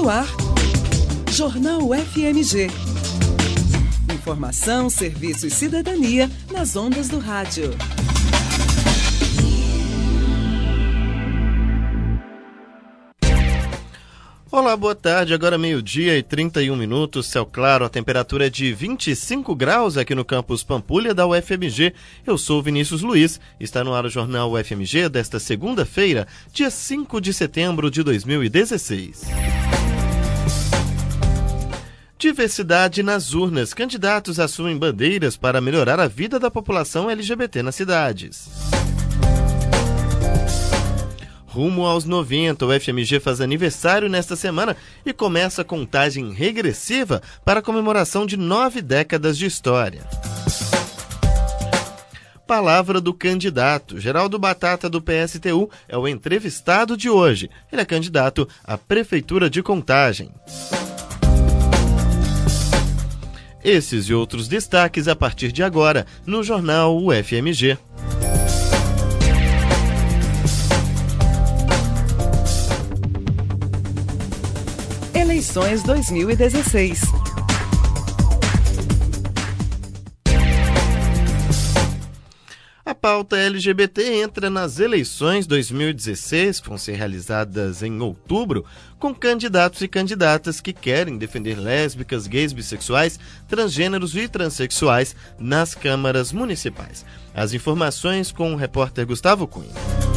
no ar. Jornal UFMG. Informação, serviço e cidadania nas ondas do rádio. Olá, boa tarde. Agora 12h31, céu claro, a temperatura é de 25 graus aqui no campus Pampulha da UFMG. Eu sou Vinícius Luiz, está no ar o Jornal UFMG desta segunda-feira, dia 5 de setembro de 2016. Diversidade nas urnas. Candidatos assumem bandeiras para melhorar a vida da população LGBT nas cidades. Rumo aos 90, o UFMG faz aniversário nesta semana e começa a contagem regressiva para a comemoração de 9 décadas de história. Palavra do candidato. Geraldo Batata, do PSTU, é o entrevistado de hoje. Ele é candidato à Prefeitura de Contagem. Esses e outros destaques a partir de agora no Jornal UFMG. Eleições 2016. A pauta LGBT entra nas eleições 2016, que vão ser realizadas em outubro, com candidatos e candidatas que querem defender lésbicas, gays, bissexuais, transgêneros e transexuais nas câmaras municipais. As informações com o repórter Gustavo Cunha.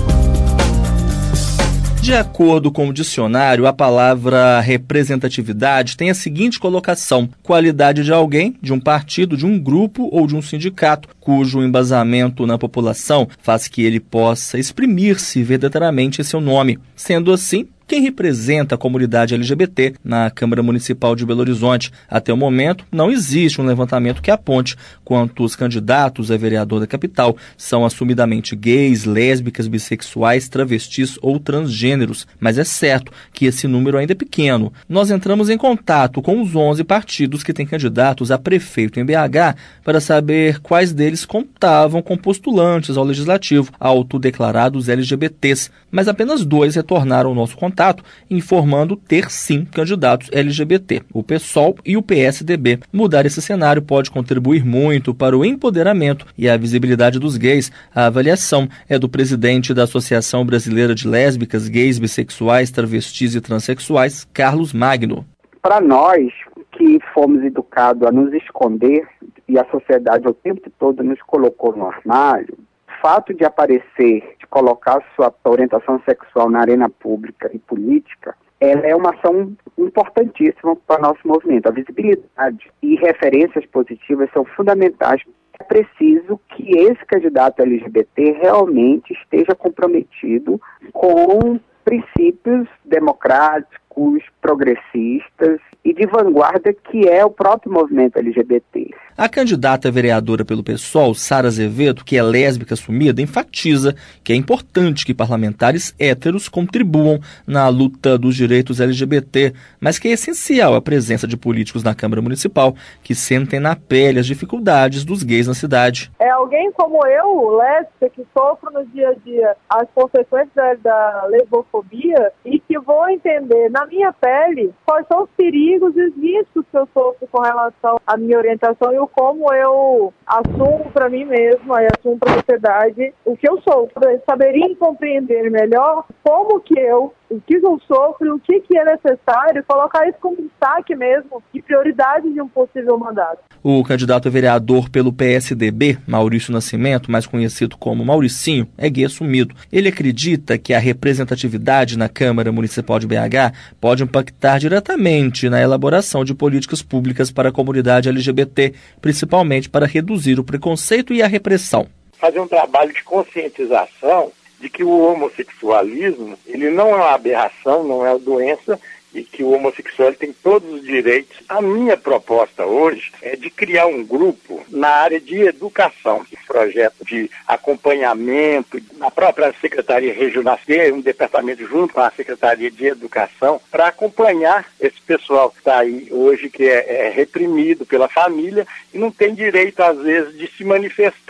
De acordo com o dicionário, a palavra representatividade tem a seguinte colocação: qualidade de alguém, de um partido, de um grupo ou de um sindicato, cujo embasamento na população faz que ele possa exprimir-se verdadeiramente em seu nome. Sendo assim, quem representa a comunidade LGBT na Câmara Municipal de Belo Horizonte? Até o momento, não existe um levantamento que aponte quantos candidatos a vereador da capital são assumidamente gays, lésbicas, bissexuais, travestis ou transgêneros, mas é certo que esse número ainda é pequeno. Nós entramos em contato com os 11 partidos que têm candidatos a prefeito em BH para saber quais deles contavam com postulantes ao legislativo autodeclarados LGBTs, mas apenas 2 retornaram ao nosso contato, informando ter sim candidatos LGBT, o PSOL e o PSDB. Mudar esse cenário pode contribuir muito para o empoderamento e a visibilidade dos gays. A avaliação é do presidente da Associação Brasileira de Lésbicas, Gays, Bissexuais, Travestis e Transsexuais, Carlos Magno. Para nós que fomos educados a nos esconder e a sociedade o tempo todo nos colocou no armário, o fato de aparecer, de colocar sua orientação sexual na arena pública e política, ela é uma ação importantíssima para o nosso movimento. A visibilidade e referências positivas são fundamentais. É preciso que esse candidato LGBT realmente esteja comprometido com princípios democráticos, progressistas e de vanguarda, que é o próprio movimento LGBT. A candidata a vereadora pelo PSOL, Sara Azevedo, que é lésbica assumida, enfatiza que é importante que parlamentares héteros contribuam na luta dos direitos LGBT, mas que é essencial a presença de políticos na Câmara Municipal que sentem na pele as dificuldades dos gays na cidade. É alguém como eu, lésbica, que sofro no dia a dia as consequências da lesbofobia e que vou entender na minha pele quais são os perigos e os riscos que eu sofro com relação à minha orientação e o como eu assumo para mim mesma e assumo para a sociedade o que eu sou. Saberia compreender melhor como que eu, o que eu sofro, o que é necessário, colocar isso como destaque mesmo e prioridade de um possível mandato. O candidato a vereador pelo PSDB, Maurício Nascimento, mais conhecido como Mauricinho, é gay assumido. Ele acredita que a representatividade na Câmara Municipal de BH pode impactar diretamente na elaboração de políticas públicas para a comunidade LGBT, principalmente para reduzir o preconceito e a repressão. Fazer um trabalho de conscientização de que o homossexualismo ele não é uma aberração, não é uma doença, e que o homossexual tem todos os direitos. A minha proposta hoje é de criar um grupo na área de educação, um projeto de acompanhamento, na própria Secretaria Regional, um departamento junto com a Secretaria de Educação, para acompanhar esse pessoal que está aí hoje, que é reprimido pela família e não tem direito, às vezes, de se manifestar.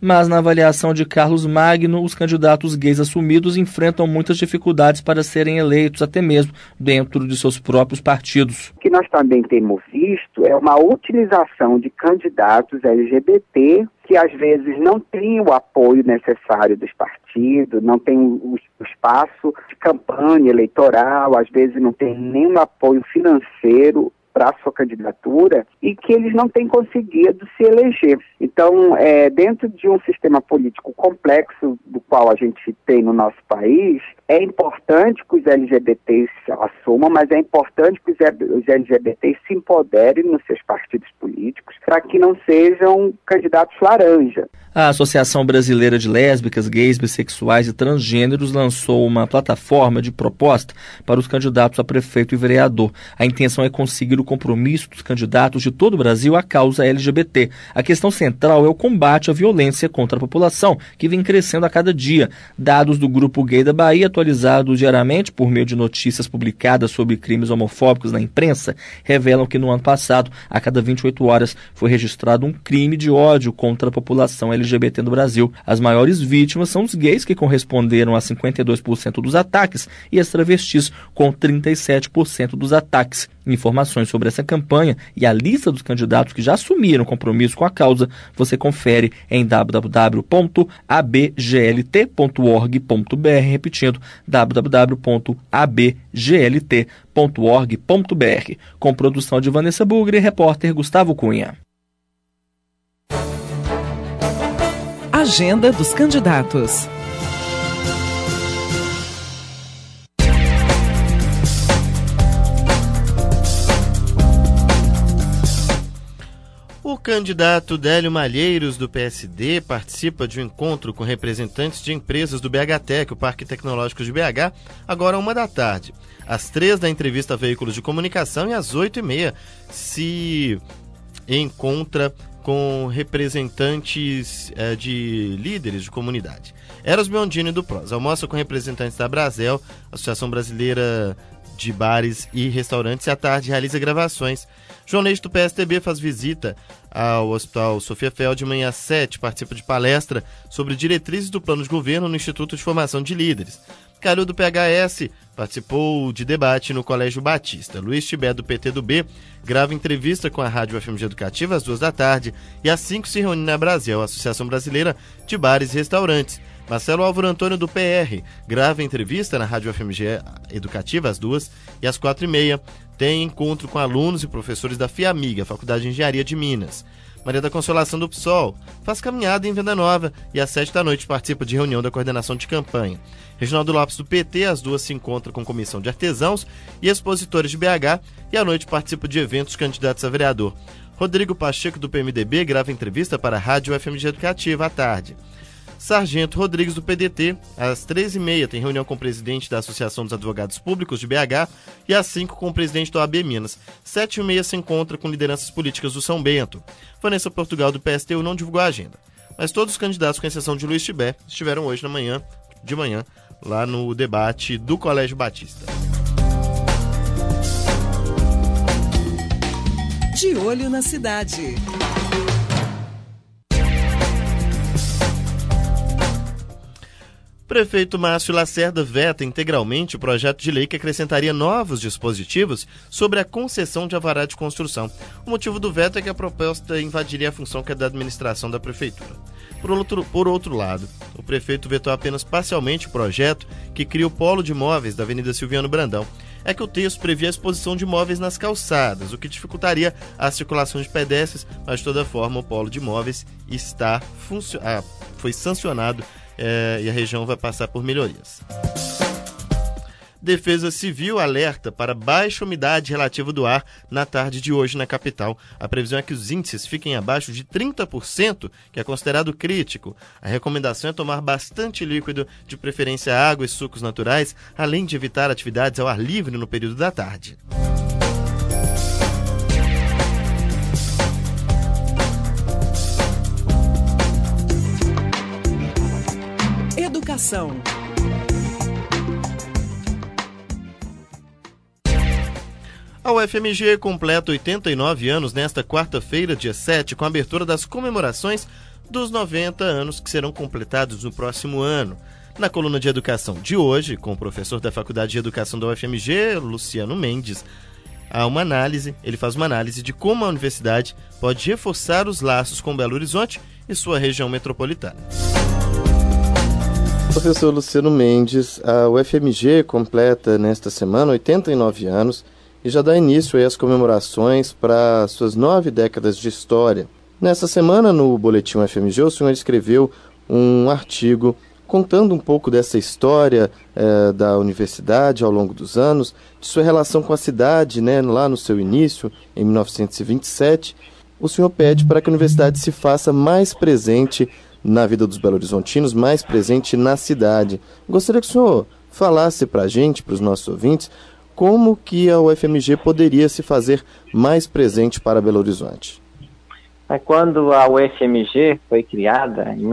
mas na avaliação de Carlos Magno, os candidatos gays assumidos enfrentam muitas dificuldades para serem eleitos, até mesmo dentro de seus próprios partidos. O que nós também temos visto é uma utilização de candidatos LGBT que às vezes não têm o apoio necessário dos partidos, não tem o espaço de campanha eleitoral, às vezes não tem nenhum apoio financeiro para a sua candidatura e que eles não têm conseguido se eleger. Então, dentro de um sistema político complexo do qual a gente tem no nosso país, é importante que os LGBTs assumam, mas é importante que os LGBTs se empoderem nos seus partidos políticos para que não sejam candidatos laranja. A Associação Brasileira de Lésbicas, Gays, Bissexuais e Transgêneros lançou uma plataforma de proposta para os candidatos a prefeito e vereador. A intenção é conseguir o compromisso dos candidatos de todo o Brasil à causa LGBT. A questão central é o combate à violência contra a população, que vem crescendo a cada dia. Dados do Grupo Gay da Bahia, atualizados diariamente por meio de notícias publicadas sobre crimes homofóbicos na imprensa, revelam que no ano passado, a cada 28 horas, foi registrado um crime de ódio contra a população LGBT no Brasil. As maiores vítimas são os gays, que corresponderam a 52% dos ataques, e as travestis, com 37% dos ataques. Informações sobre essa campanha e a lista dos candidatos que já assumiram compromisso com a causa, você confere em www.abglt.org.br, repetindo, www.abglt.org.br. Com produção de Vanessa Bugre e repórter Gustavo Cunha. Agenda dos candidatos. O candidato Délio Malheiros, do PSD, participa de um encontro com representantes de empresas do BHTEC, o Parque Tecnológico de BH, agora às 13h. Às 3h da entrevista a veículos de comunicação e às 8h30 se encontra com representantes de líderes de comunidade. Eros Biondini, do PROS, almoça com representantes da Brasel, Associação Brasileira de Bares e Restaurantes, e à tarde realiza gravações. João Leite, do PSTB, faz visita ao Hospital Sofia Feld, manhã às 7h, participa de palestra sobre diretrizes do plano de governo no Instituto de Formação de Líderes. Calil, do PHS, participou de debate no Colégio Batista. Luiz Tibé, do PT do B, grava entrevista com a Rádio FMG Educativa às 2h e às 5h se reúne na Brasel, Associação Brasileira de Bares e Restaurantes. Marcelo Álvaro Antônio, do PR, grava entrevista na Rádio FMG Educativa às 2h e às 4h30 tem encontro com alunos e professores da FIAMIG, a Faculdade de Engenharia de Minas. Maria da Consolação, do PSOL, faz caminhada em Venda Nova e às 7h participa de reunião da coordenação de campanha. Reginaldo Lopes, do PT, às 2h se encontra com comissão de artesãos e expositores de BH e à noite participa de eventos candidatos a vereador. Rodrigo Pacheco, do PMDB, grava entrevista para a Rádio FMG Educativa à tarde. Sargento Rodrigues, do PDT, às 13h30 tem reunião com o presidente da Associação dos Advogados Públicos de BH e às 5h com o presidente do AB Minas. 7h30 se encontra com lideranças políticas do São Bento. Vanessa Portugal, do PSTU, não divulgou a agenda. Mas todos os candidatos, com exceção de Luiz Tibé, estiveram hoje de manhã lá no debate do Colégio Batista. De olho na cidade. Prefeito Márcio Lacerda veta integralmente o projeto de lei que acrescentaria novos dispositivos sobre a concessão de alvará de construção. O motivo do veto é que a proposta invadiria a função que é da administração da prefeitura. Por outro lado, o prefeito vetou apenas parcialmente o projeto que cria o polo de imóveis da Avenida Silviano Brandão. É que o texto previa a exposição de imóveis nas calçadas, o que dificultaria a circulação de pedestres, mas de toda forma o polo de imóveis foi sancionado e a região vai passar por melhorias. Defesa Civil alerta para baixa umidade relativa do ar na tarde de hoje na capital. A previsão é que os índices fiquem abaixo de 30%, que é considerado crítico. A recomendação é tomar bastante líquido, de preferência água e sucos naturais, além de evitar atividades ao ar livre no período da tarde. Educação. A UFMG completa 89 anos nesta quarta-feira, dia 7, com a abertura das comemorações dos 90 anos que serão completados no próximo ano. Na coluna de educação de hoje, com o professor da Faculdade de Educação da UFMG, Luciano Mendes, ele faz uma análise de como a universidade pode reforçar os laços com Belo Horizonte e sua região metropolitana. Professor Luciano Mendes, a UFMG completa nesta semana 89 anos e já dá início às comemorações para suas 9 décadas de história. Nessa semana, no Boletim UFMG, o senhor escreveu um artigo contando um pouco dessa história da universidade ao longo dos anos, de sua relação com a cidade, lá no seu início, em 1927. O senhor pede para que a universidade se faça mais presente na vida dos belo-horizontinos, mais presente na cidade. Gostaria que o senhor falasse para a gente, para os nossos ouvintes, como que a UFMG poderia se fazer mais presente para Belo Horizonte. Quando a UFMG foi criada em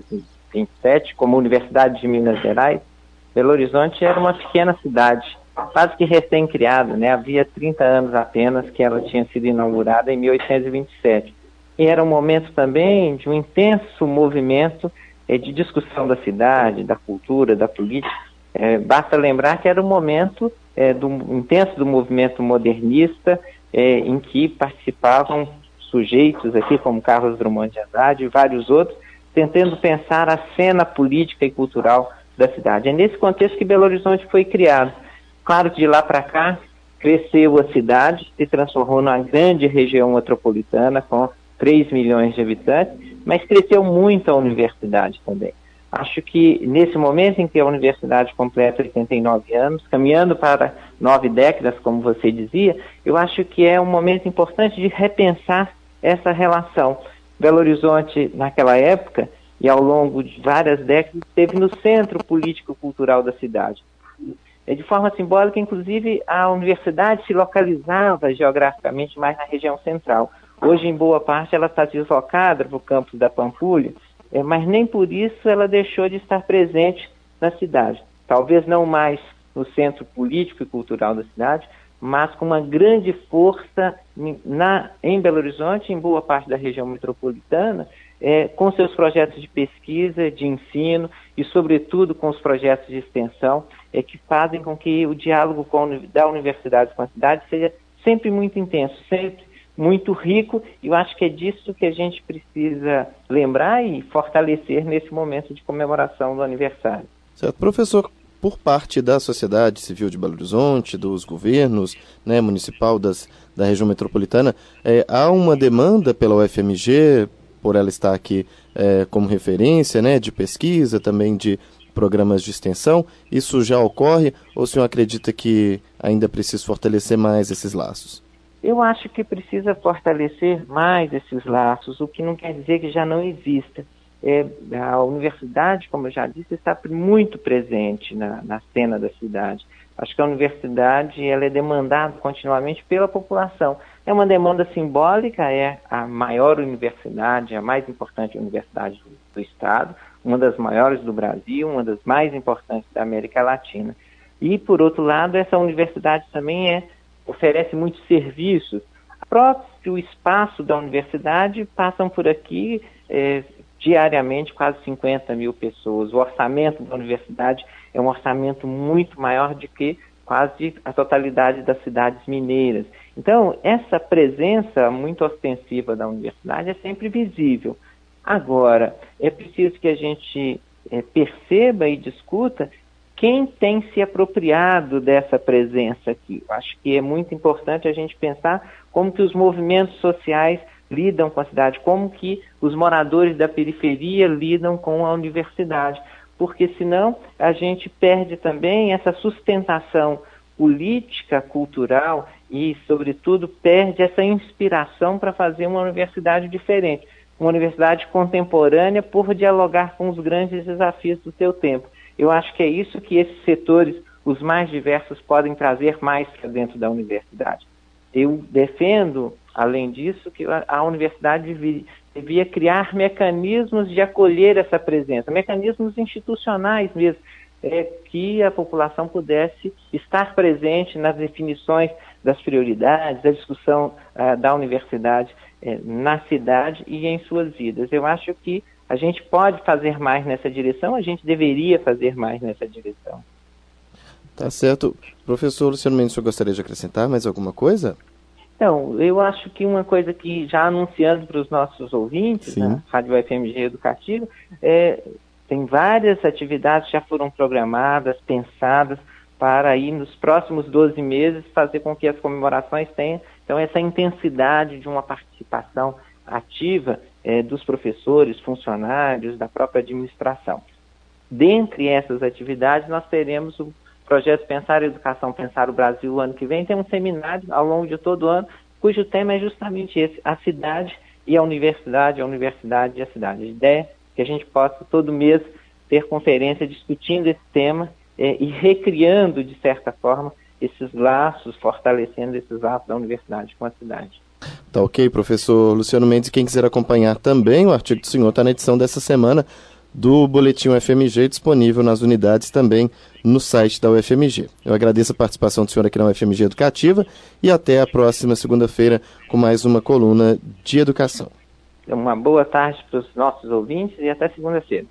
1927 como Universidade de Minas Gerais, Belo Horizonte era uma pequena cidade, quase que recém-criada, Havia 30 anos apenas que ela tinha sido inaugurada em 1827. E era um momento também de um intenso movimento de discussão da cidade, da cultura, da política. Basta lembrar que era um momento intenso do movimento modernista, em que participavam sujeitos aqui como Carlos Drummond de Andrade e vários outros, tentando pensar a cena política e cultural da cidade. É nesse contexto que Belo Horizonte foi criado. Claro que de lá para cá cresceu a cidade, se transformou numa grande região metropolitana com 3 milhões de habitantes, mas cresceu muito a universidade também. Acho que nesse momento em que a universidade completa 89 anos, caminhando para 9 décadas, como você dizia, eu acho que é um momento importante de repensar essa relação. Belo Horizonte, naquela época, e ao longo de várias décadas, esteve no centro político-cultural da cidade. De forma simbólica, inclusive, a universidade se localizava geograficamente mais na região central. Hoje, em boa parte, ela está deslocada para o campus da Pampulha, mas nem por isso ela deixou de estar presente na cidade. Talvez não mais no centro político e cultural da cidade, mas com uma grande força em Belo Horizonte, em boa parte da região metropolitana, com seus projetos de pesquisa, de ensino e, sobretudo, com os projetos de extensão, que fazem com que o diálogo da universidade com a cidade seja sempre muito intenso, sempre muito rico, e eu acho que é disso que a gente precisa lembrar e fortalecer nesse momento de comemoração do aniversário. Certo. Professor, por parte da sociedade civil de Belo Horizonte, dos governos municipal da região metropolitana, há uma demanda pela UFMG, por ela estar aqui como referência de pesquisa, também de programas de extensão. Isso já ocorre ou o senhor acredita que ainda precisa fortalecer mais esses laços? Eu acho que precisa fortalecer mais esses laços, o que não quer dizer que já não exista. A universidade, como eu já disse, está muito presente na cena da cidade. Acho que a universidade ela é demandada continuamente pela população. É uma demanda simbólica, é a maior universidade, a mais importante universidade do Estado, uma das maiores do Brasil, uma das mais importantes da América Latina. E, por outro lado, essa universidade também oferece muitos serviços. O próprio espaço da universidade passam por aqui diariamente quase 50 mil pessoas. O orçamento da universidade é um orçamento muito maior do que quase a totalidade das cidades mineiras. Então, essa presença muito ostensiva da universidade é sempre visível. Agora, é preciso que a gente perceba e discuta quem tem se apropriado dessa presença aqui. Eu acho que é muito importante a gente pensar como que os movimentos sociais lidam com a cidade, como que os moradores da periferia lidam com a universidade, porque senão a gente perde também essa sustentação política, cultural e, sobretudo, perde essa inspiração para fazer uma universidade diferente, uma universidade contemporânea por dialogar com os grandes desafios do seu tempo. Eu acho que é isso que esses setores, os mais diversos, podem trazer mais para dentro da universidade. Eu defendo, além disso, que a universidade devia criar mecanismos de acolher essa presença, mecanismos institucionais mesmo, que a população pudesse estar presente nas definições das prioridades, da discussão da universidade na cidade e em suas vidas. Eu acho que A gente pode fazer mais nessa direção, a gente deveria fazer mais nessa direção. Tá certo. Professor Luciano Mendes, o senhor gostaria de acrescentar mais alguma coisa? Então, eu acho que uma coisa que, já anunciando para os nossos ouvintes, na Rádio UFMG Educativa, tem várias atividades que já foram programadas, pensadas, para aí nos próximos 12 meses fazer com que as comemorações tenham, então, essa intensidade de uma participação ativa dos professores, funcionários, da própria administração. Dentre essas atividades, nós teremos o projeto Pensar a Educação, Pensar o Brasil, o ano que vem. Tem um seminário ao longo de todo o ano, cujo tema é justamente esse, a cidade e a universidade e a cidade. A ideia é que a gente possa, todo mês, ter conferência discutindo esse tema e recriando, de certa forma, esses laços, fortalecendo esses laços da universidade com a cidade. Tá ok, professor Luciano Mendes. Quem quiser acompanhar também o artigo do senhor está na edição dessa semana do Boletim UFMG, disponível nas unidades também no site da UFMG. Eu agradeço a participação do senhor aqui na UFMG Educativa e até a próxima segunda-feira com mais uma coluna de educação. Uma boa tarde para os nossos ouvintes e até segunda-feira.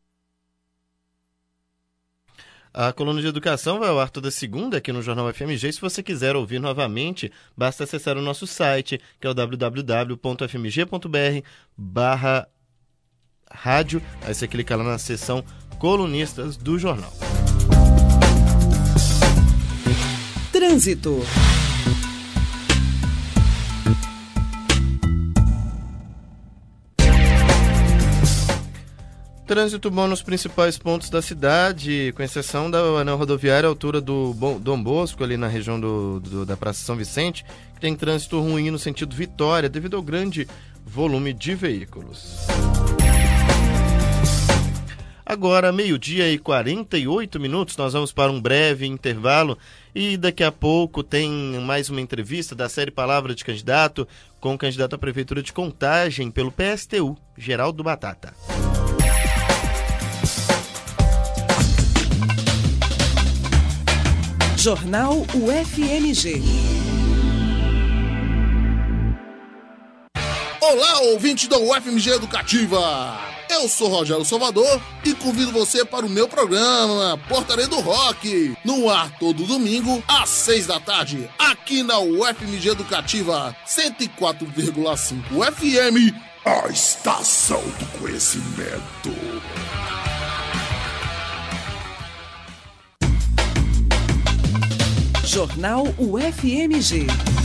A coluna de educação vai ao ar toda segunda aqui no Jornal UFMG. Se você quiser ouvir novamente, basta acessar o nosso site, que é o www.fmg.br/rádio. Aí você clica lá na seção Colunistas do Jornal. Trânsito. Trânsito bom nos principais pontos da cidade, com exceção da anel rodoviária à altura do Dom Bosco, ali na região da Praça São Vicente, que tem trânsito ruim no sentido Vitória, devido ao grande volume de veículos. Agora, 12h48, nós vamos para um breve intervalo e daqui a pouco tem mais uma entrevista da série Palavra de Candidato com o candidato à Prefeitura de Contagem pelo PSTU, Geraldo Batata. Jornal UFMG. Olá, ouvinte da UFMG Educativa! Eu sou Rogério Salvador e convido você para o meu programa Portaria do Rock, no ar todo domingo às 6 da tarde, aqui na UFMG Educativa 104,5 FM, a estação do conhecimento. Jornal UFMG.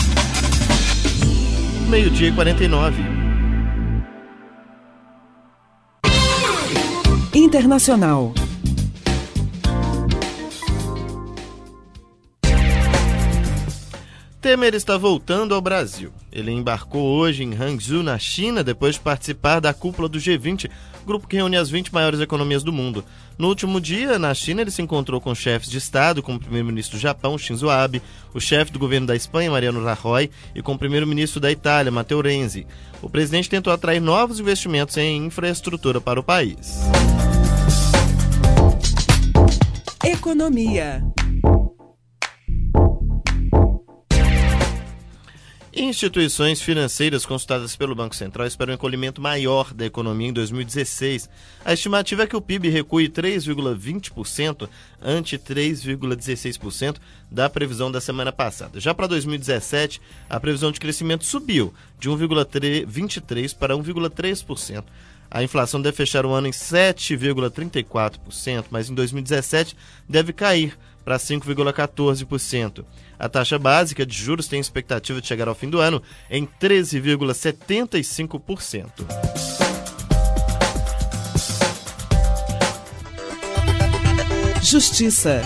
12h49. Internacional. Temer está voltando ao Brasil. Ele embarcou hoje em Hangzhou, na China, depois de participar da cúpula do G20, grupo que reúne as 20 maiores economias do mundo. No último dia, na China, ele se encontrou com chefes de Estado, como o primeiro-ministro do Japão, Shinzo Abe, o chefe do governo da Espanha, Mariano Rajoy, e com o primeiro-ministro da Itália, Matteo Renzi. O presidente tentou atrair novos investimentos em infraestrutura para o país. Economia. Instituições financeiras consultadas pelo Banco Central esperam um encolhimento maior da economia em 2016. A estimativa é que o PIB recue 3,20% ante 3,16% da previsão da semana passada. Já para 2017, a previsão de crescimento subiu de 1,23% para 1,3%. A inflação deve fechar o ano em 7,34%, mas em 2017 deve cair para 5,14%. A taxa básica de juros tem expectativa de chegar ao fim do ano em 13,75%. Justiça.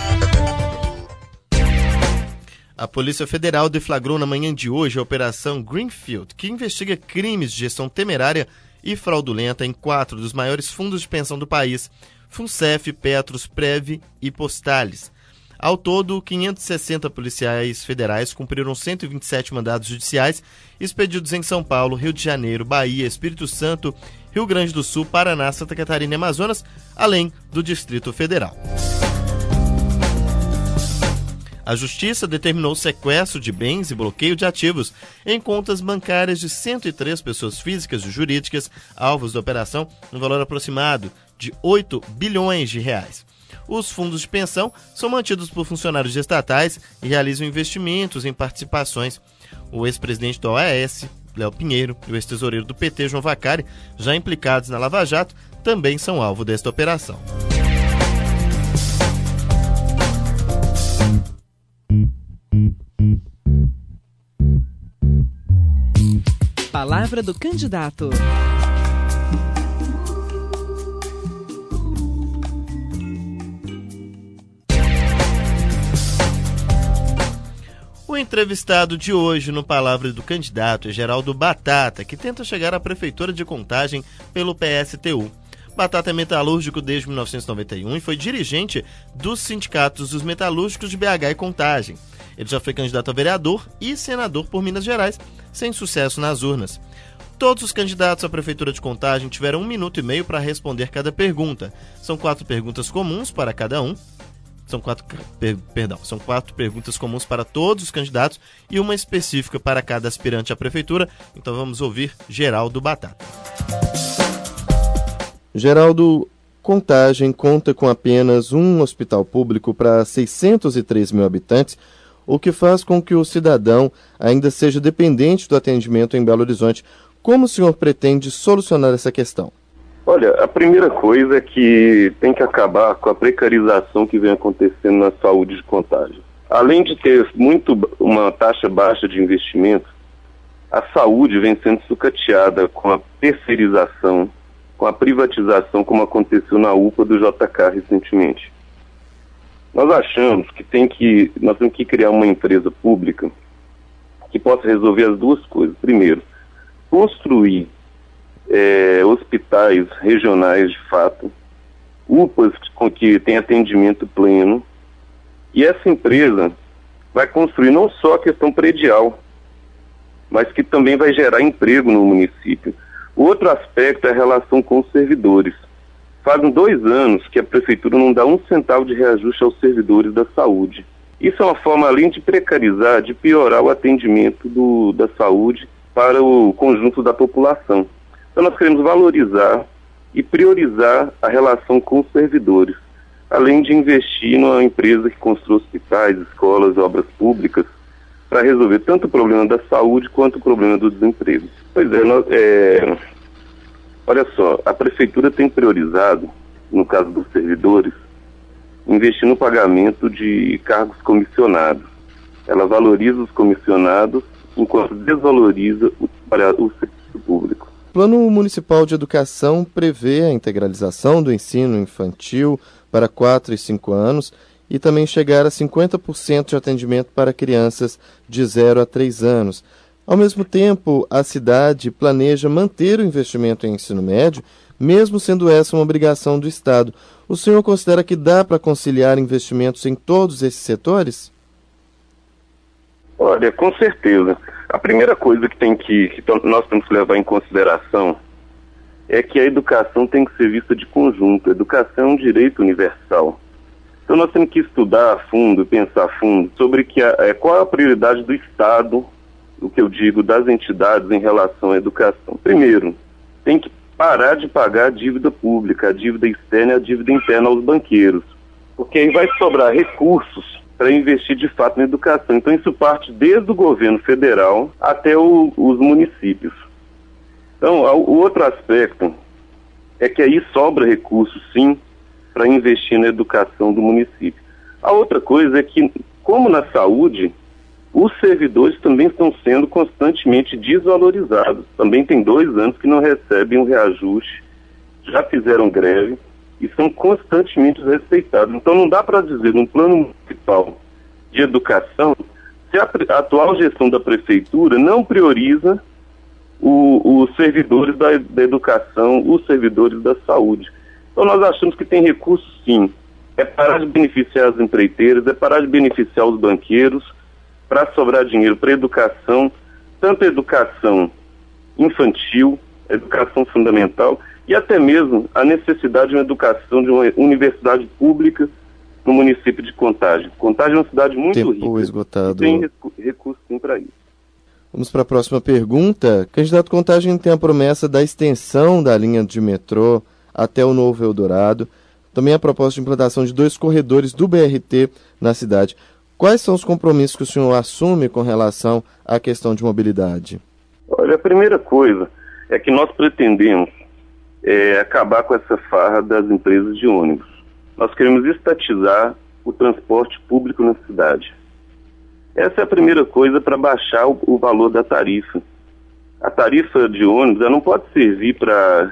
A Polícia Federal deflagrou na manhã de hoje a Operação Greenfield, que investiga crimes de gestão temerária e fraudulenta em 4 dos maiores fundos de pensão do país, Funcef, Petros, Prev e Postales. Ao todo, 560 policiais federais cumpriram 127 mandados judiciais expedidos em São Paulo, Rio de Janeiro, Bahia, Espírito Santo, Rio Grande do Sul, Paraná, Santa Catarina e Amazonas, além do Distrito Federal. A Justiça determinou o sequestro de bens e bloqueio de ativos em contas bancárias de 103 pessoas físicas e jurídicas alvos da operação, no valor aproximado de 8 bilhões de reais. Os fundos de pensão são mantidos por funcionários estatais e realizam investimentos em participações. O ex-presidente da OAS, Léo Pinheiro, e o ex-tesoureiro do PT, João Vacari, já implicados na Lava Jato, também são alvo desta operação. Palavra do candidato. O entrevistado de hoje no Palavra do Candidato é Geraldo Batata, que tenta chegar à Prefeitura de Contagem pelo PSTU. Batata é metalúrgico desde 1991 e foi dirigente dos sindicatos dos metalúrgicos de BH e Contagem. Ele já foi candidato a vereador e senador por Minas Gerais, sem sucesso nas urnas. Todos os candidatos à Prefeitura de Contagem tiveram 1 minuto e meio para responder cada pergunta. São 4 perguntas comuns para cada um. São quatro perguntas comuns para todos os candidatos e uma específica para cada aspirante à Prefeitura. Então vamos ouvir Geraldo Batata. Geraldo, Contagem conta com apenas um hospital público para 603 mil habitantes, o que faz com que o cidadão ainda seja dependente do atendimento em Belo Horizonte. Como o senhor pretende solucionar essa questão? Olha, a primeira coisa é que tem que acabar com a precarização que vem acontecendo na saúde de Contagem. Além de ter uma taxa baixa de investimento, a saúde vem sendo sucateada com a terceirização, com a privatização, como aconteceu na UPA do JK recentemente. Nós achamos que nós temos que criar uma empresa pública que possa resolver as duas coisas. Primeiro, construir hospitais regionais de fato, UPAs que tem atendimento pleno, e essa empresa vai construir não só a questão predial, mas que também vai gerar emprego no município. O outro aspecto é a relação com os servidores. Fazem 2 anos que a Prefeitura não dá 1 centavo de reajuste aos servidores da saúde. Isso é uma forma, além de precarizar, de piorar o atendimento da saúde para o conjunto da população. Então nós queremos valorizar e priorizar a relação com os servidores, além de investir numa empresa que constrói hospitais, escolas, obras públicas, para resolver tanto o problema da saúde quanto o problema do desemprego. Pois é, olha só, a Prefeitura tem priorizado, no caso dos servidores, investir no pagamento de cargos comissionados. Ela valoriza os comissionados enquanto desvaloriza o serviço público. O Plano Municipal de Educação prevê a integralização do ensino infantil para 4 e 5 anos e também chegar a 50% de atendimento para crianças de 0 a 3 anos. Ao mesmo tempo, a cidade planeja manter o investimento em ensino médio, mesmo sendo essa uma obrigação do Estado. O senhor considera que dá para conciliar investimentos em todos esses setores? Olha, com certeza. A primeira coisa que nós temos que levar em consideração é que a educação tem que ser vista de conjunto. A educação é um direito universal. Então nós temos que estudar a fundo, pensar a fundo sobre qual é a prioridade do Estado, o que eu digo, das entidades em relação à educação. Primeiro, tem que parar de pagar a dívida pública, a dívida externa e a dívida interna aos banqueiros, porque aí vai sobrar recursos para investir de fato na educação. Então isso parte desde o governo federal até os municípios. Então o outro aspecto é que aí sobra recursos sim para investir na educação do município. A outra coisa é que, como na saúde, os servidores também estão sendo constantemente desvalorizados. Também tem 2 anos que não recebem um reajuste, já fizeram greve e são constantemente respeitados. Então não dá para dizer, num plano municipal de educação, se a atual gestão da Prefeitura não prioriza os servidores da educação, os servidores da saúde. Então nós achamos que tem recursos sim. É parar de beneficiar as empreiteiras, é parar de beneficiar os banqueiros, para sobrar dinheiro para a educação, tanto a educação infantil, a educação fundamental, e até mesmo a necessidade de uma educação de uma universidade pública no município de Contagem. Contagem é uma cidade muito rica. Esgotado. Tem recurso sim para isso. Vamos para a próxima pergunta. Candidato, Contagem tem a promessa da extensão da linha de metrô até o Novo Eldorado. Também a proposta de implantação de 2 corredores do BRT na cidade. Quais são os compromissos que o senhor assume com relação à questão de mobilidade? Olha, a primeira coisa é que nós pretendemos acabar com essa farra das empresas de ônibus. Nós queremos estatizar o transporte público na cidade. Essa é a primeira coisa para baixar o valor da tarifa. A tarifa de ônibus ela não pode servir para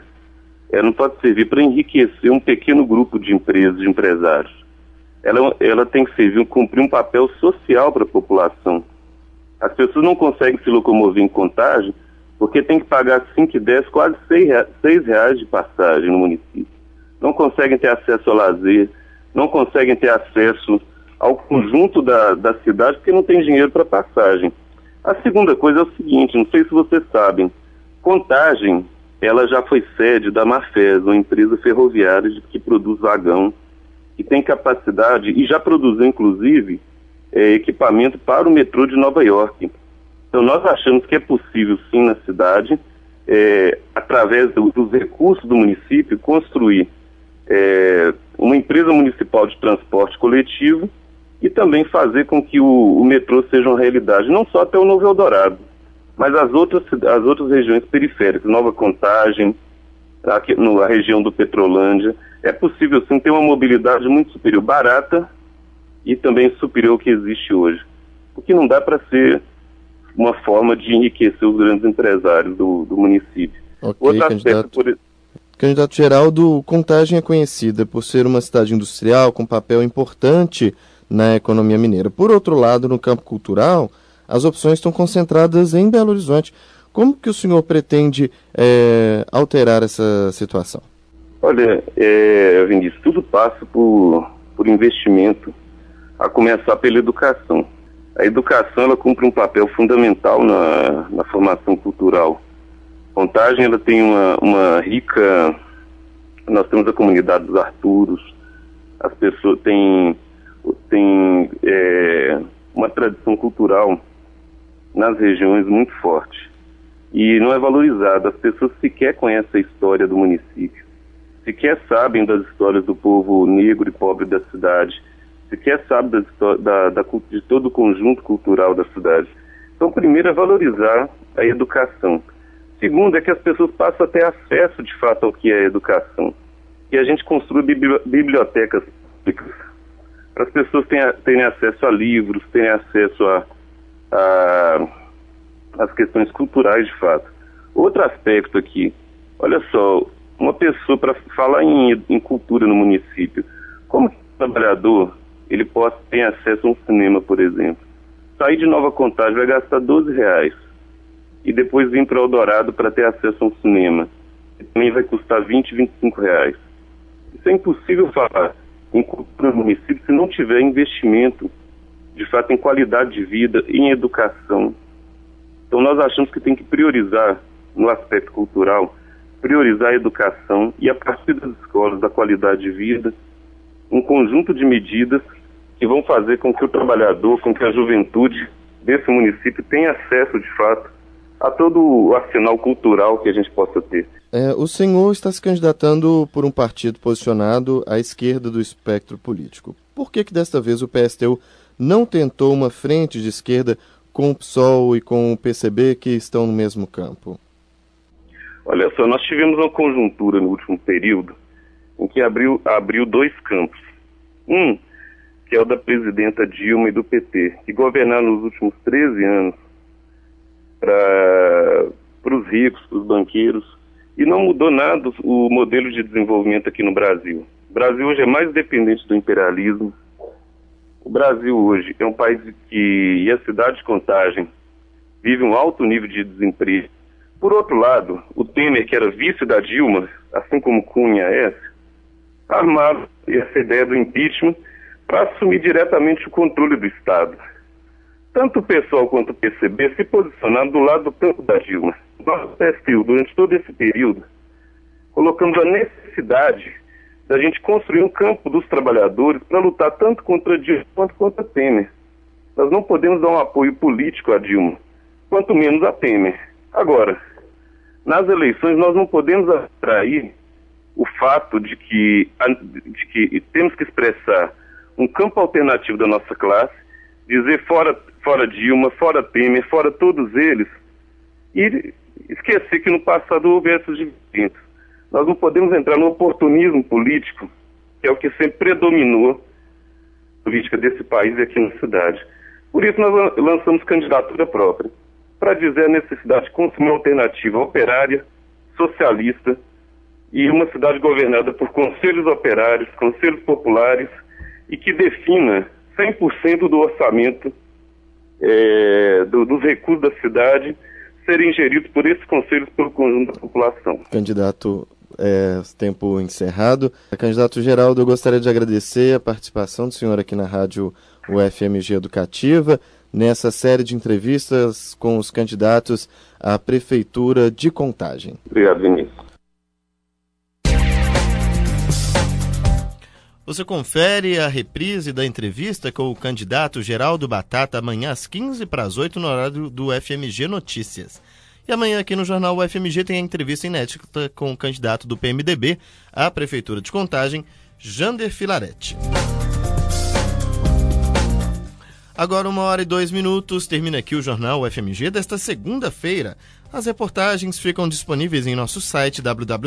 enriquecer um pequeno grupo de empresas, de empresários. Ela tem que cumprir um papel social para a população. As pessoas não conseguem se locomover em Contagem porque tem que pagar 5 e 10, quase R$6 de passagem no município. Não conseguem ter acesso ao lazer, não conseguem ter acesso ao conjunto da cidade porque não tem dinheiro para passagem. A segunda coisa é o seguinte, não sei se vocês sabem, Contagem, ela já foi sede da Marfés, uma empresa ferroviária que produz vagão, que tem capacidade e já produziu inclusive equipamento para o metrô de Nova York. Então nós achamos que é possível sim na cidade, através dos recursos do município, construir uma empresa municipal de transporte coletivo e também fazer com que o metrô seja uma realidade, não só até o Novo Eldorado, mas as outras regiões periféricas, Nova Contagem, aqui na região do Petrolândia. É possível sim ter uma mobilidade muito superior, barata e também superior ao que existe hoje. O que não dá para ser uma forma de enriquecer os grandes empresários do município. Ok, candidato Geraldo, Contagem é conhecida por ser uma cidade industrial com papel importante na economia mineira. Por outro lado, no campo cultural, as opções estão concentradas em Belo Horizonte. Como que o senhor pretende alterar essa situação? Olha, Vinícius, tudo passa por investimento, a começar pela educação. A educação ela cumpre um papel fundamental na formação cultural. Contagem ela tem uma rica... Nós temos a comunidade dos Arturos, as pessoas têm uma tradição cultural nas regiões muito forte. E não é valorizada. As pessoas sequer conhecem a história do município, sequer sabem das histórias do povo negro e pobre da cidade, sequer sabem de todo o conjunto cultural da cidade. Então, primeiro é valorizar a educação. Segundo é que as pessoas passam a ter acesso, de fato, ao que é educação. E a gente construi bibliotecas públicas para as pessoas terem acesso a livros, terem acesso às questões culturais, de fato. Outro aspecto aqui, olha só, uma pessoa, para falar em cultura no município, como que o trabalhador ele ter acesso a um cinema, por exemplo? Sair de Nova Contagem vai gastar R$12 e depois vir para Eldorado para ter acesso a um cinema, que também vai custar R$20, R$25. Isso é impossível falar em cultura no município se não tiver investimento, de fato, em qualidade de vida, em educação. Então nós achamos que tem que priorizar, no aspecto cultural, priorizar a educação e, a partir das escolas, da qualidade de vida, um conjunto de medidas que vão fazer com que o trabalhador, com que a juventude desse município tenha acesso, de fato, a todo o arsenal cultural que a gente possa ter. O senhor está se candidatando por um partido posicionado à esquerda do espectro político. Por que desta vez o PSTU não tentou uma frente de esquerda com o PSOL e com o PCB que estão no mesmo campo? Olha só, nós tivemos uma conjuntura no último período em que abriu 2 campos. Um, que é o da presidenta Dilma e do PT, que governaram nos últimos 13 anos para os ricos, para os banqueiros, e não mudou nada o modelo de desenvolvimento aqui no Brasil. O Brasil hoje é mais dependente do imperialismo. O Brasil hoje é um país e a cidade de Contagem vive um alto nível de desemprego. Por outro lado, o Temer, que era vice da Dilma, assim como Cunha armaram essa ideia do impeachment para assumir diretamente o controle do Estado. Tanto o PSOL quanto o PCB se posicionaram do lado do campo da Dilma. Nós, PSTU, durante todo esse período, colocamos a necessidade da gente construir um campo dos trabalhadores para lutar tanto contra Dilma quanto contra Temer. Nós não podemos dar um apoio político a Dilma, quanto menos a Temer. Agora, nas eleições nós não podemos atrair o fato de que temos que expressar um campo alternativo da nossa classe, dizer fora Dilma, fora Temer, fora todos eles, e esquecer que no passado houve essas divergências. Nós não podemos entrar no oportunismo político, que é o que sempre predominou a política desse país e aqui na cidade. Por isso nós lançamos candidatura própria, para dizer a necessidade de construir uma alternativa operária, socialista, e uma cidade governada por conselhos operários, conselhos populares, e que defina 100% do orçamento dos recursos da cidade serem geridos por esses conselhos pelo conjunto da população. Candidato, tempo encerrado. Candidato Geraldo, eu gostaria de agradecer a participação do senhor aqui na rádio UFMG Educativa, nessa série de entrevistas com os candidatos à Prefeitura de Contagem. Obrigado, Vinícius. Você confere a reprise da entrevista com o candidato Geraldo Batata amanhã às 7:45 no horário do UFMG Notícias. E amanhã aqui no Jornal UFMG tem a entrevista inédita com o candidato do PMDB à Prefeitura de Contagem, Jander Filarete. Agora 1h02, termina aqui o Jornal UFMG desta segunda-feira. As reportagens ficam disponíveis em nosso site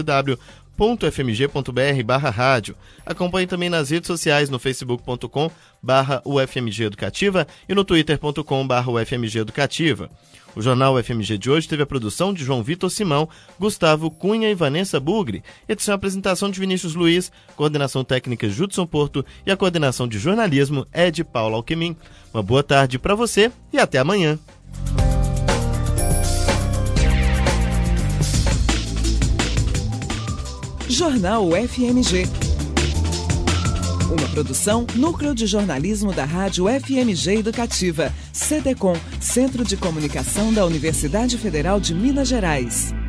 www.ufmg.br/rádio. Acompanhe também nas redes sociais no facebook.com/UFMG Educativa e no twitter.com/UFMG Educativa. O Jornal UFMG de hoje teve a produção de João Vitor Simão, Gustavo Cunha e Vanessa Bugre, edição e apresentação de Vinícius Luiz, coordenação técnica Judson Porto e a coordenação de jornalismo é de Paulo Alquemin. Uma boa tarde para você e até amanhã. Jornal UFMG. Uma produção Núcleo de Jornalismo da Rádio UFMG Educativa, CDCom, Centro de Comunicação da Universidade Federal de Minas Gerais.